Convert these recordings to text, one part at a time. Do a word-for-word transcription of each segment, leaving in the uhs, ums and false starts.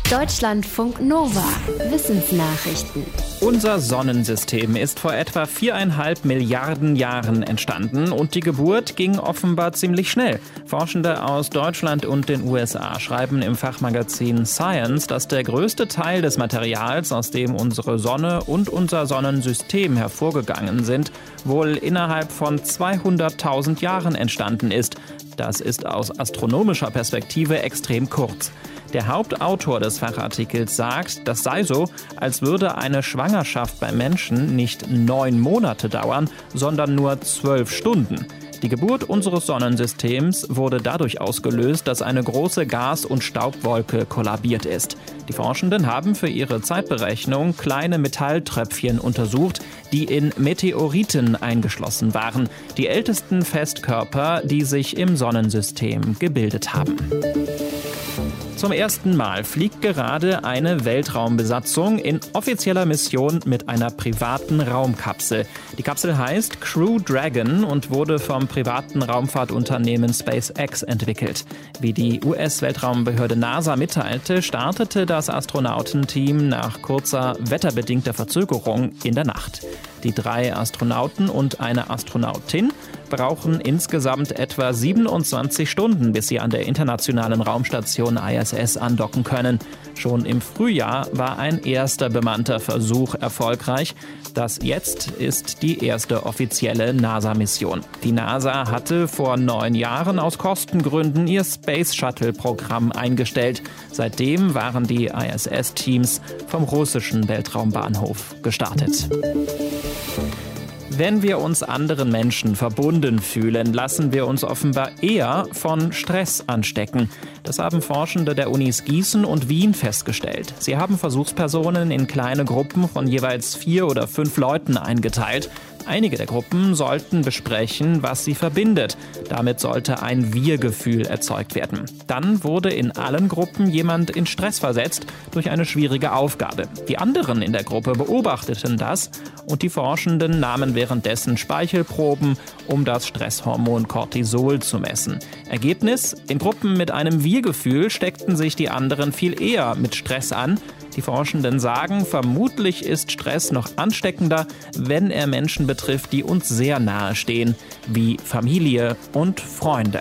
Deutschlandfunk Nova. Wissensnachrichten. Unser Sonnensystem ist vor etwa viereinhalb Milliarden Jahren entstanden und die Geburt ging offenbar ziemlich schnell. Forschende aus Deutschland und den U S A schreiben im Fachmagazin Science, dass der größte Teil des Materials, aus dem unsere Sonne und unser Sonnensystem hervorgegangen sind, wohl innerhalb von zweihunderttausend Jahren entstanden ist. Das ist aus astronomischer Perspektive extrem kurz. Der Hauptautor des Fachartikels sagt, das sei so, als würde eine Schwangerschaft beim Menschen nicht neun Monate dauern, sondern nur zwölf Stunden. Die Geburt unseres Sonnensystems wurde dadurch ausgelöst, dass eine große Gas- und Staubwolke kollabiert ist. Die Forschenden haben für ihre Zeitberechnung kleine Metalltröpfchen untersucht, die in Meteoriten eingeschlossen waren, die ältesten Festkörper, die sich im Sonnensystem gebildet haben. Zum ersten Mal fliegt gerade eine Weltraumbesatzung in offizieller Mission mit einer privaten Raumkapsel. Die Kapsel heißt Crew Dragon und wurde vom privaten Raumfahrtunternehmen SpaceX entwickelt. Wie die U S-Weltraumbehörde NASA mitteilte, startete das Astronautenteam nach kurzer wetterbedingter Verzögerung in der Nacht. Die drei Astronauten und eine Astronautin brauchen insgesamt etwa siebenundzwanzig Stunden, bis sie an der internationalen Raumstation I S S andocken können. Schon im Frühjahr war ein erster bemannter Versuch erfolgreich. Das jetzt ist die erste offizielle NASA-Mission. Die NASA hatte vor neun Jahren aus Kostengründen ihr Space-Shuttle-Programm eingestellt. Seitdem waren die I S S-Teams vom russischen Weltraumbahnhof gestartet. Wenn wir uns anderen Menschen verbunden fühlen, lassen wir uns offenbar eher von Stress anstecken. Das haben Forschende der Unis Gießen und Wien festgestellt. Sie haben Versuchspersonen in kleine Gruppen von jeweils vier oder fünf Leuten eingeteilt. Einige der Gruppen sollten besprechen, was sie verbindet. Damit sollte ein Wir-Gefühl erzeugt werden. Dann wurde in allen Gruppen jemand in Stress versetzt durch eine schwierige Aufgabe. Die anderen in der Gruppe beobachteten das und die Forschenden nahmen währenddessen Speichelproben, um das Stresshormon Cortisol zu messen. Ergebnis: In Gruppen mit einem Wir-Gefühl steckten sich die anderen viel eher mit Stress an. Die Forschenden sagen, vermutlich ist Stress noch ansteckender, wenn er Menschen betrifft, die uns sehr nahe stehen, wie Familie und Freunde.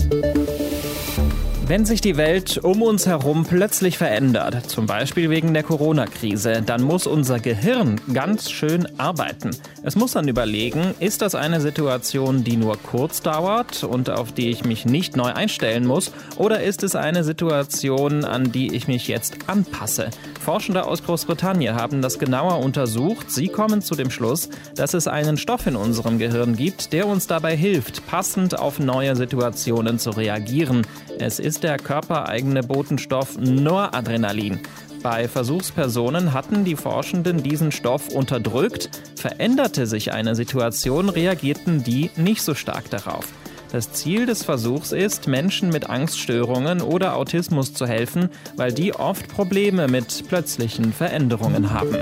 Wenn sich die Welt um uns herum plötzlich verändert, zum Beispiel wegen der Corona-Krise, dann muss unser Gehirn ganz schön arbeiten. Es muss dann überlegen, ist das eine Situation, die nur kurz dauert und auf die ich mich nicht neu einstellen muss, oder ist es eine Situation, an die ich mich jetzt anpasse? Forschende aus Großbritannien haben das genauer untersucht. Sie kommen zu dem Schluss, dass es einen Stoff in unserem Gehirn gibt, der uns dabei hilft, passend auf neue Situationen zu reagieren. Es ist der körpereigene Botenstoff Noradrenalin. Bei Versuchspersonen hatten die Forschenden diesen Stoff unterdrückt. Veränderte sich eine Situation, reagierten die nicht so stark darauf. Das Ziel des Versuchs ist, Menschen mit Angststörungen oder Autismus zu helfen, weil die oft Probleme mit plötzlichen Veränderungen haben.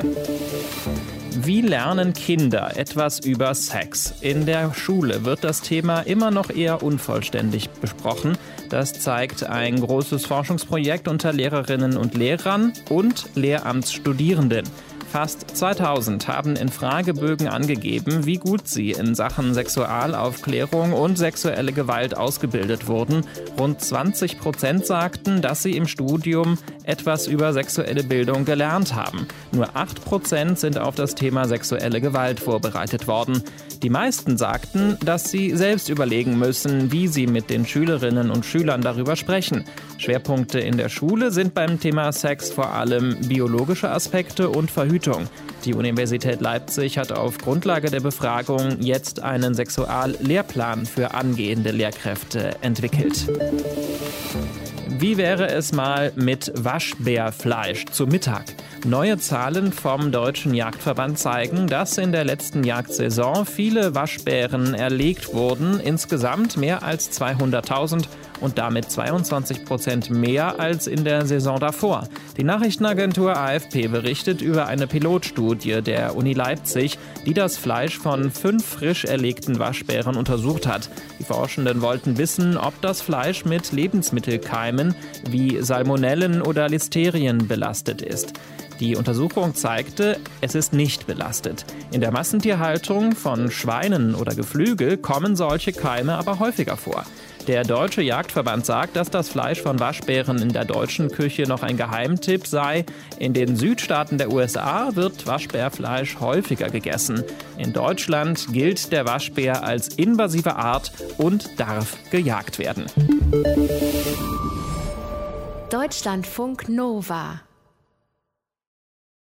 Wie lernen Kinder etwas über Sex? In der Schule wird das Thema immer noch eher unvollständig besprochen. Das zeigt ein großes Forschungsprojekt unter Lehrerinnen und Lehrern und Lehramtsstudierenden. Fast zweitausend haben in Fragebögen angegeben, wie gut sie in Sachen Sexualaufklärung und sexuelle Gewalt ausgebildet wurden. Rund zwanzig Prozent sagten, dass sie im Studium etwas über sexuelle Bildung gelernt haben. Nur acht Prozent sind auf das Thema sexuelle Gewalt vorbereitet worden. Die meisten sagten, dass sie selbst überlegen müssen, wie sie mit den Schülerinnen und Schülern darüber sprechen. Schwerpunkte in der Schule sind beim Thema Sex vor allem biologische Aspekte und Verhütung. Die Universität Leipzig hat auf Grundlage der Befragung jetzt einen Sexuallehrplan für angehende Lehrkräfte entwickelt. Wie wäre es mal mit Waschbärfleisch zu Mittag? Neue Zahlen vom Deutschen Jagdverband zeigen, dass in der letzten Jagdsaison viele Waschbären erlegt wurden. Insgesamt mehr als zweihunderttausend und damit zweiundzwanzig Prozent mehr als in der Saison davor. Die Nachrichtenagentur A F P berichtet über eine Pilotstudie der Uni Leipzig, die das Fleisch von fünf frisch erlegten Waschbären untersucht hat. Die Forschenden wollten wissen, ob das Fleisch mit Lebensmittelkeimen wie Salmonellen oder Listerien belastet ist. Die Untersuchung zeigte, es ist nicht belastet. In der Massentierhaltung von Schweinen oder Geflügel kommen solche Keime aber häufiger vor. Der Deutsche Jagdverband sagt, dass das Fleisch von Waschbären in der deutschen Küche noch ein Geheimtipp sei. In den Südstaaten der U S A wird Waschbärfleisch häufiger gegessen. In Deutschland gilt der Waschbär als invasive Art und darf gejagt werden. Deutschlandfunk Nova